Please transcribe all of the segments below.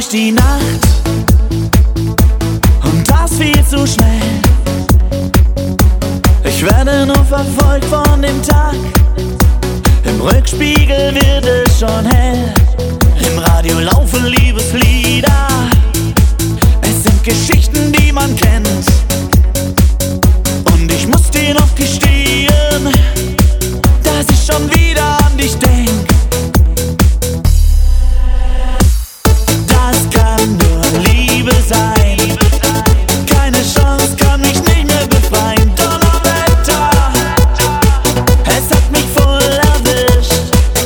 die Nacht und das viel zu schnell. Ich werde nur verfolgt von dem Tag. Im Rückspiegel wird es schon hell. Im Radio laufen Liebeslieder. Es sind Geschichten, die man kennt. Und ich muss dir noch gestehen, dass ich schon wieder an dich denk. Das kann nur Liebe sein. Keine Chance kann mich nicht mehr befreien. Donnerwetter, es hat mich voll erwischt.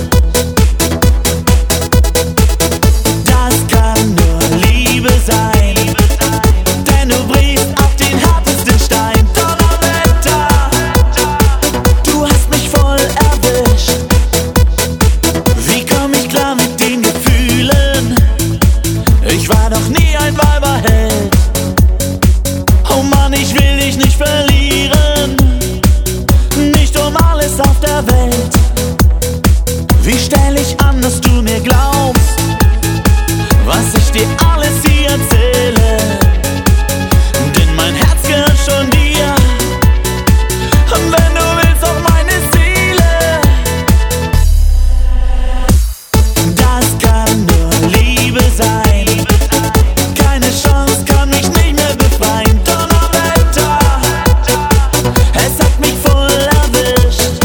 Das kann nur Liebe sein, denn du brichst auf den härtesten Stein. Donnerwetter, du hast mich voll erwischt. Wie komm ich klar mit den Gefühlen? Ich war doch nie ein Weiberheld. Oh Mann, ich will dich nicht verlieren, nicht um alles auf der Welt. Wie stell ich an, dass du mir glaubst, was ich dir alles hier erzähle? Denn mein Herz gehört schon dir, und wenn du willst auch meine Seele. Das kann nur Liebe sein. Keine Chance kann mich nicht mehr befreien. Donnerwetter, es hat mich voll erwischt.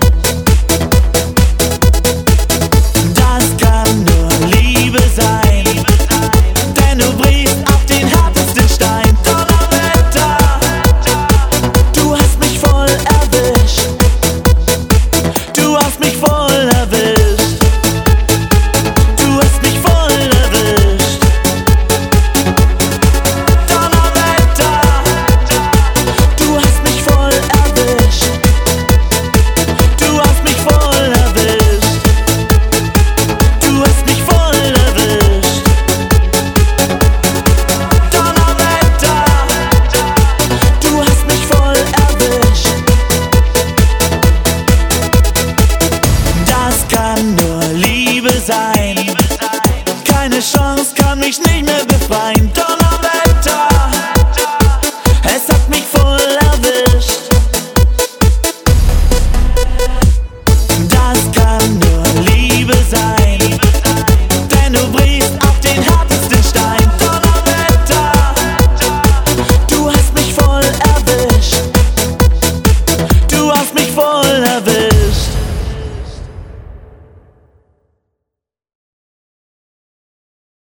Das kann nur Liebe sein, denn du brichst auf den härtesten Stein. Donnerwetter, du hast mich voll erwischt. Du hast mich voll erwischt. Du hast mich voll erwischt. Donnerwetter, du hast mich voll erwischt. Du hast mich voll erwischt. Du hast mich voll erwischt. Donnerwetter, du hast mich voll erwischt. Das kann nur Liebe sein. Keine Chance kann mich nicht mehr befreien. Donnerwetter, es hat mich voll erwischt. Das kann nur Liebe sein, denn du brichst auf den härtesten Stein. Donnerwetter, du hast mich voll erwischt. Du hast mich voll